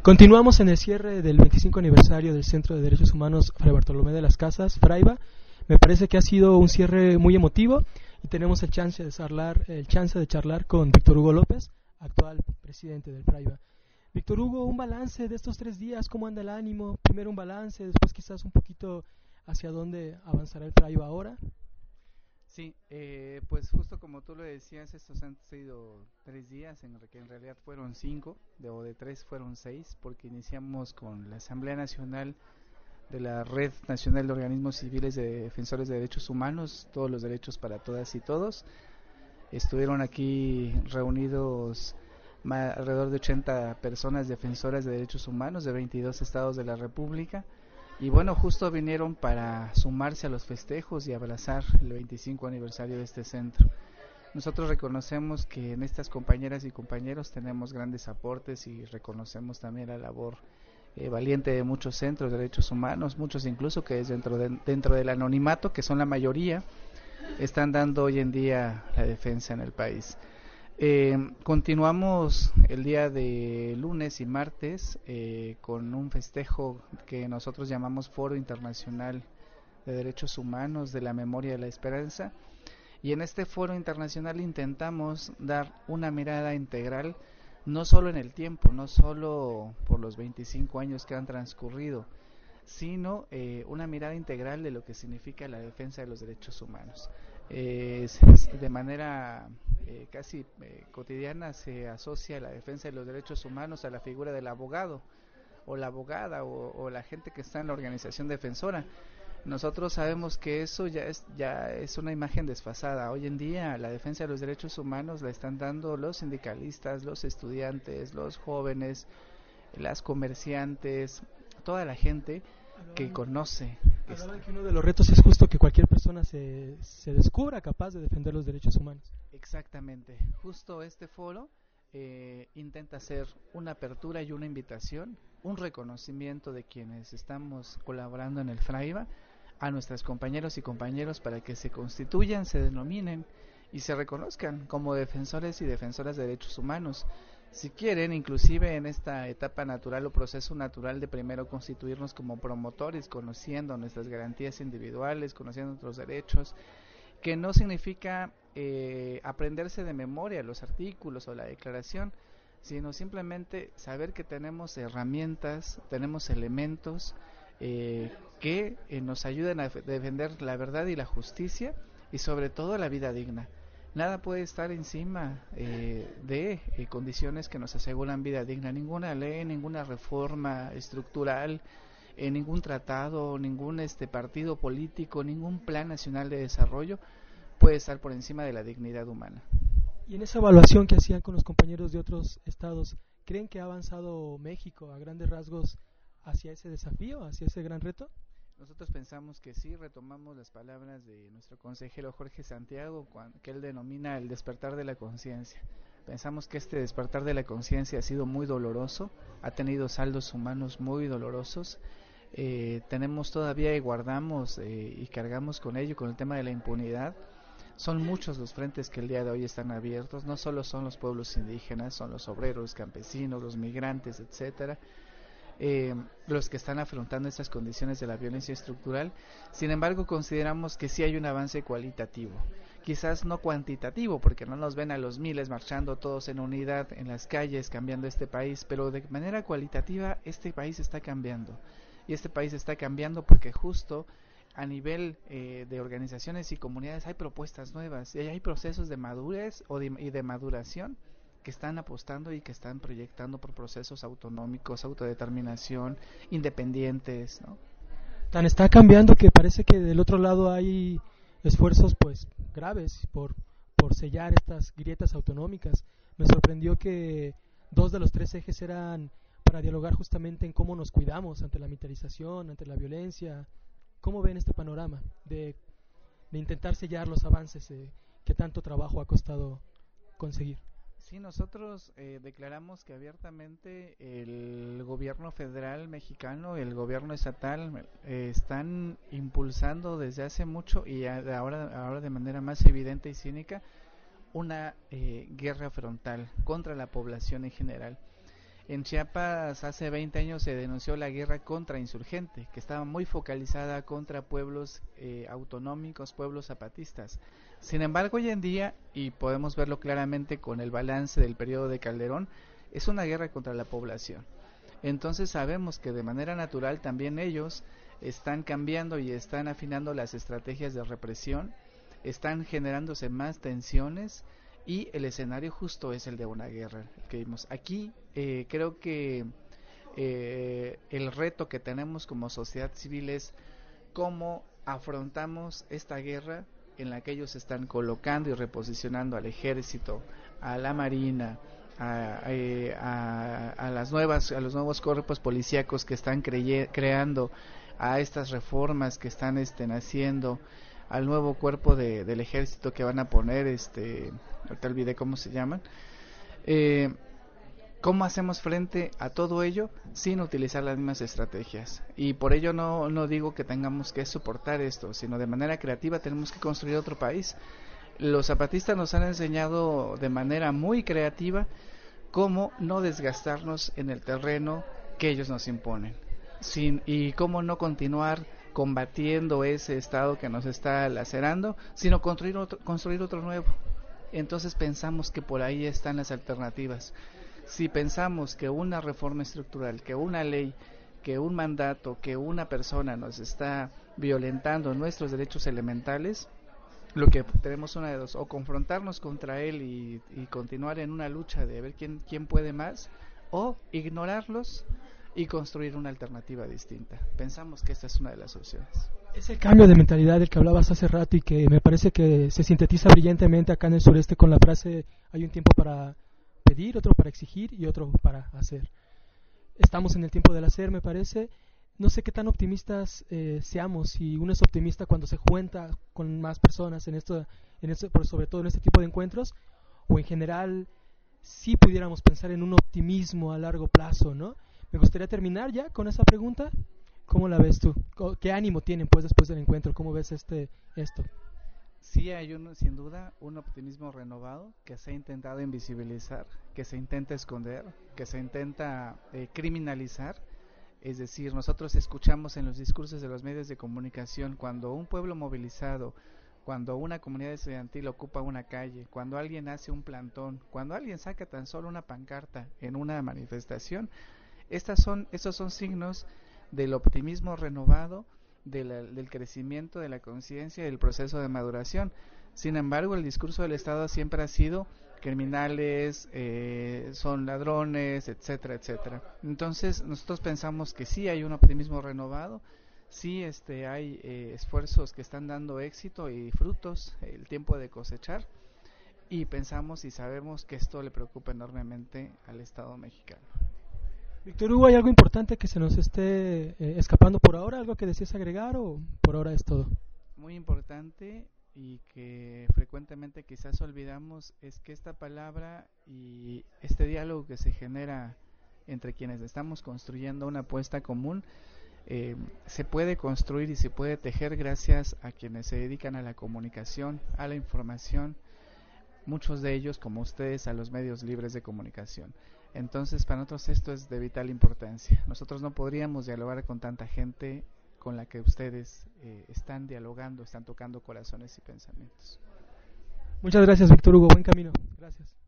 Continuamos en el cierre del 25 aniversario del Centro de Derechos Humanos Fray Bartolomé de las Casas, Fraiba. Me parece que ha sido un cierre muy emotivo y tenemos el chance de charlar con Víctor Hugo López, actual presidente del Fraiba. Víctor Hugo, un balance de estos 3 días, ¿cómo anda el ánimo? Primero un balance, después quizás un poquito hacia dónde avanzará el Fraiba ahora. Sí, pues justo como tú lo decías, estos han sido 3 días, en que en realidad fueron 5, de 3 fueron 6, porque iniciamos con la Asamblea Nacional de la Red Nacional de Organismos Civiles de Defensores de Derechos Humanos, todos los derechos para todas y todos. Estuvieron aquí reunidos alrededor de 80 personas defensoras de derechos humanos de 22 estados de la República. Y bueno, justo vinieron para sumarse a los festejos y abrazar el 25 aniversario de este centro. Nosotros reconocemos que en estas compañeras y compañeros tenemos grandes aportes y reconocemos también la labor valiente de muchos centros de derechos humanos, muchos incluso que es dentro del anonimato, que son la mayoría, están dando hoy en día la defensa en el país. Continuamos el día de lunes y martes con un festejo que nosotros llamamos Foro Internacional de Derechos Humanos de la Memoria y la Esperanza, y en este foro internacional intentamos dar una mirada integral, no solo en el tiempo, no solo por los 25 años que han transcurrido, sino una mirada integral de lo que significa la defensa de los derechos humanos. De manera casi cotidiana se asocia la defensa de los derechos humanos a la figura del abogado o la abogada o la gente que está en la organización defensora. Nosotros sabemos que eso ya es una imagen desfasada. Hoy en día la defensa de los derechos humanos la están dando los sindicalistas, los estudiantes, los jóvenes, las comerciantes, toda la gente que conoce. Hablaban que uno de los retos es justo que cualquier persona se descubra capaz de defender los derechos humanos. Exactamente, justo este foro intenta hacer una apertura y una invitación, un reconocimiento de quienes estamos colaborando en el Fraiba a nuestros compañeros y compañeros para que se constituyan, se denominen y se reconozcan como defensores y defensoras de derechos humanos. Si quieren, inclusive en esta etapa natural o proceso natural de primero constituirnos como promotores, conociendo nuestras garantías individuales, conociendo nuestros derechos, que no significa aprenderse de memoria los artículos o la declaración, sino simplemente saber que tenemos herramientas, tenemos elementos que nos ayuden a defender la verdad y la justicia y sobre todo la vida digna. Nada puede estar encima de condiciones que nos aseguran vida digna. Ninguna ley, ninguna reforma estructural, ningún tratado, ningún partido político, ningún plan nacional de desarrollo puede estar por encima de la dignidad humana. Y en esa evaluación que hacían con los compañeros de otros estados, ¿creen que ha avanzado México a grandes rasgos hacia ese desafío, hacia ese gran reto? Nosotros pensamos que sí, retomamos las palabras de nuestro consejero Jorge Santiago, que él denomina el despertar de la conciencia. Pensamos que este despertar de la conciencia ha sido muy doloroso, ha tenido saldos humanos muy dolorosos. Tenemos todavía y guardamos y cargamos con ello, con el tema de la impunidad. Son muchos los frentes que el día de hoy están abiertos, no solo son los pueblos indígenas, son los obreros, campesinos, los migrantes, etcétera. Los que están afrontando estas condiciones de la violencia estructural. Sin embargo, consideramos que sí hay un avance cualitativo, quizás no cuantitativo, porque no nos ven a los miles marchando todos en unidad en las calles cambiando este país, pero de manera cualitativa este país está cambiando, y este país está cambiando porque justo a nivel de organizaciones y comunidades hay propuestas nuevas, y hay procesos de madurez y de maduración que están apostando y que están proyectando por procesos autonómicos, autodeterminación, independientes, ¿no? Tan está cambiando que parece que del otro lado hay esfuerzos pues graves por sellar estas grietas autonómicas. Me sorprendió que 2 de los 3 ejes eran para dialogar justamente en cómo nos cuidamos ante la militarización, ante la violencia. ¿Cómo ven este panorama de intentar sellar los avances que tanto trabajo ha costado conseguir? Sí, nosotros declaramos que abiertamente el gobierno federal mexicano y el gobierno estatal están impulsando desde hace mucho y ahora de manera más evidente y cínica una guerra frontal contra la población en general. En Chiapas hace 20 años se denunció la guerra contrainsurgente, que estaba muy focalizada contra pueblos autonómicos, pueblos zapatistas. Sin embargo, hoy en día, y podemos verlo claramente con el balance del periodo de Calderón, es una guerra contra la población. Entonces sabemos que de manera natural también ellos están cambiando y están afinando las estrategias de represión, están generándose más tensiones, y el escenario justo es el de una guerra que vimos aquí. Creo que el reto que tenemos como sociedad civil es cómo afrontamos esta guerra en la que ellos están colocando y reposicionando al ejército, a la marina, a los nuevos cuerpos policíacos que están creando, a estas reformas que están haciendo, al nuevo cuerpo del ejército que van a poner, ahorita olvidé cómo se llaman. ¿Cómo hacemos frente a todo ello sin utilizar las mismas estrategias? Y por ello no digo que tengamos que soportar esto, sino de manera creativa tenemos que construir otro país. Los zapatistas nos han enseñado de manera muy creativa cómo no desgastarnos en el terreno que ellos nos imponen, y cómo no continuar combatiendo ese estado que nos está lacerando, sino construir otro nuevo. Entonces pensamos que por ahí están las alternativas. Si pensamos que una reforma estructural, que una ley, que un mandato, que una persona nos está violentando nuestros derechos elementales, lo que tenemos una de dos: o confrontarnos contra él y continuar en una lucha de ver quién puede más, o ignorarlos y construir una alternativa distinta. Pensamos que esta es una de las opciones. Ese cambio de mentalidad del que hablabas hace rato y que me parece que se sintetiza brillantemente acá en el sureste con la frase: hay un tiempo para pedir, otro para exigir y otro para hacer. Estamos en el tiempo del hacer, me parece. No sé qué tan optimistas seamos, si uno es optimista cuando se cuenta con más personas sobre todo en este tipo de encuentros, o en general si pudiéramos pensar en un optimismo a largo plazo, ¿no? Me gustaría terminar ya con esa pregunta. ¿Cómo la ves tú? ¿Qué ánimo tienen pues después del encuentro? ¿Cómo ves esto? Sí, hay sin duda un optimismo renovado que se ha intentado invisibilizar, que se intenta esconder, que se intenta criminalizar. Es decir, nosotros escuchamos en los discursos de los medios de comunicación cuando un pueblo movilizado, cuando una comunidad estudiantil ocupa una calle, cuando alguien hace un plantón, cuando alguien saca tan solo una pancarta en una manifestación. Estos son signos del optimismo renovado, del crecimiento de la conciencia y del proceso de maduración. Sin embargo, el discurso del Estado siempre ha sido: criminales, son ladrones, etcétera, etcétera. Entonces, nosotros pensamos que sí hay un optimismo renovado, sí hay esfuerzos que están dando éxito y frutos, el tiempo de cosechar, y pensamos y sabemos que esto le preocupa enormemente al Estado mexicano. Víctor Hugo, ¿hay algo importante que se nos esté escapando por ahora? ¿Algo que desees agregar o por ahora es todo? Muy importante y que frecuentemente quizás olvidamos es que esta palabra y este diálogo que se genera entre quienes estamos construyendo una apuesta común se puede construir y se puede tejer gracias a quienes se dedican a la comunicación, a la información, muchos de ellos como ustedes a los medios libres de comunicación. Entonces para nosotros esto es de vital importancia. Nosotros no podríamos dialogar con tanta gente con la que ustedes están dialogando, están tocando corazones y pensamientos. Muchas gracias, Víctor Hugo, buen camino. Gracias.